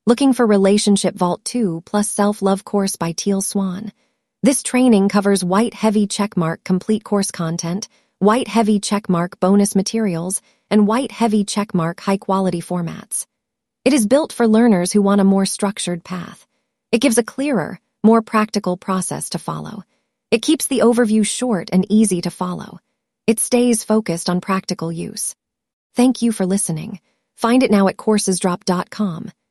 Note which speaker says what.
Speaker 1: Looking for Relationship Vault 2 plus Self-Love Course by Teal Swan. This training covers white heavy checkmark complete course content, white heavy checkmark bonus materials, and white heavy checkmark high-quality formats. It is built for learners who want a more structured path. It gives a clearer, more practical process to follow. It keeps the overview short and easy to follow. It stays focused on practical use. Thank you for listening. Find it now at coursesdrop.com.